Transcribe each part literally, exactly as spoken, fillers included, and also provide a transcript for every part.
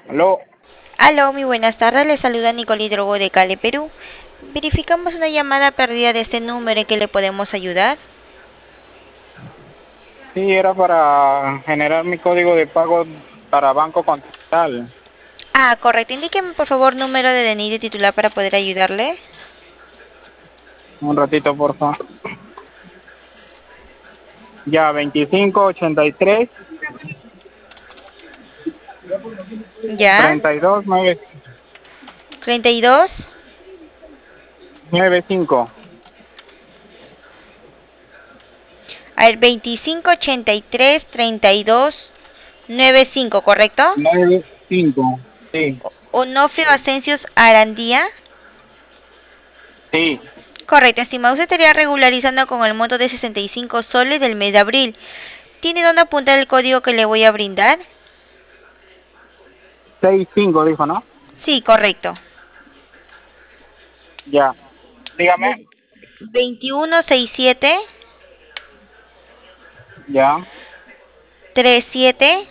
Aló, Aló, muy buenas tardes. Le saluda Nicole Drogo de Cali, Perú. Verificamos una llamada perdida de este número en que le podemos ayudar. sí, era para generar mi código de pago para Banco Continental. Ah, correcto. Indíqueme por favor número de D N I de titular para poder ayudarle. Un ratito, por favor. Ya, veinticinco, ochenta y tres, Ya. treinta y dos, nueve, treinta y dos. nueve cinco. A ver, veinticinco, ochenta y tres, treinta y dos, noventa y cinco, ¿correcto? nueve cinco. Sí, Onofrio Ascensios Arandía. sí. Correcto, estimado. Usted estaría regularizando con el monto de sesenta y cinco soles del mes de abril. ¿Tiene dónde apuntar el código que le voy a brindar? Seis cinco dijo, ¿no? Sí, correcto. Ya. Dígame. Veintiuno sesenta y siete Ya, treinta y siete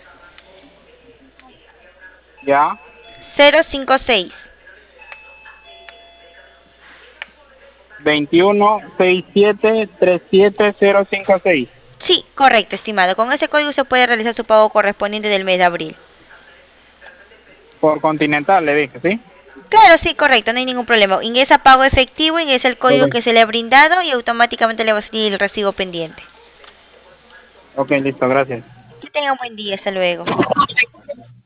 ya. cero cincuenta y seis. Veintiuno, sesenta y siete, treinta y siete, cero cincuenta y seis. Sí, correcto, estimado. Con ese código se puede realizar su pago correspondiente del mes de abril. Por Continental, le dije, ¿sí? Claro, sí, correcto, no hay ningún problema. Ingresa pago efectivo, ingresa el código Ok, que se le ha brindado y automáticamente le va a salir el recibo pendiente. ok, listo, gracias. Que tenga un buen día, hasta luego.